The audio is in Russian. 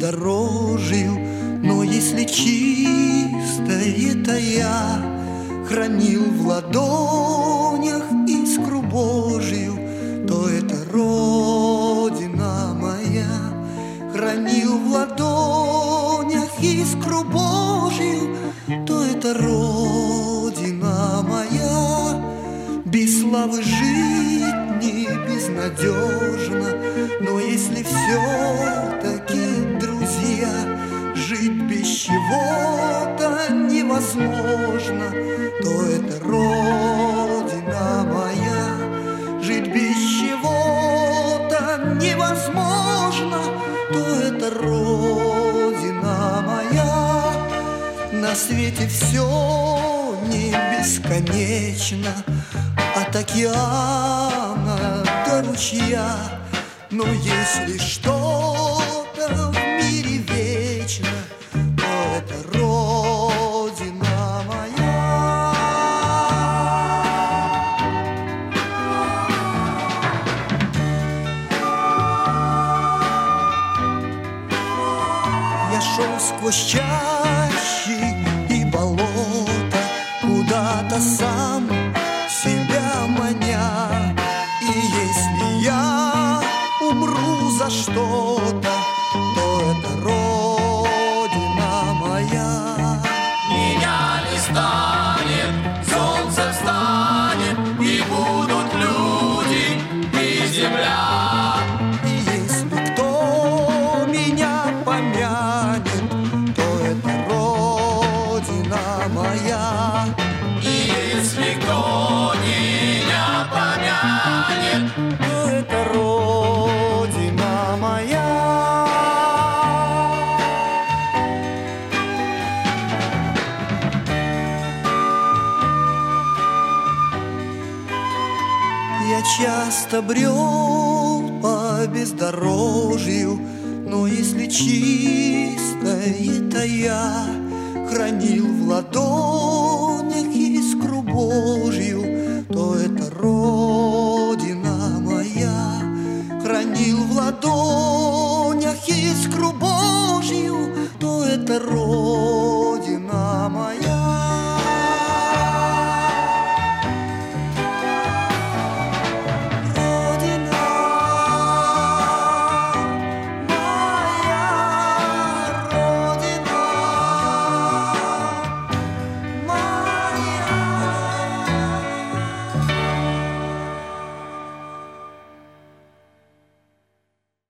бездорожью, но если чистое-то я хранил в ладонях искру Божью, то это Родина моя. Хранил в ладонях искру Божью, то это Родина моя. Без славы жить не безнадежно, но если все-таки, друзья, жить без чего-то невозможно, то это Родина моя. Жить без чего-то невозможно, то это Родина моя. На свете все не бесконечно, от океана до ручья, но если что-то в мире вечно, то это Родина моя. Я шел сквозь чащи и болота, куда-то сам себя маня. И если я умру за что-то, то это Родина моя. Меня не станет, солнце встанет, и будут люди и земля. И если кто меня помянет, то это Родина моя. И если кто меня помянет, то это Родина моя. Я часто брел по бездорожью, но если чистое-то я хранил в ладонях искру Божью,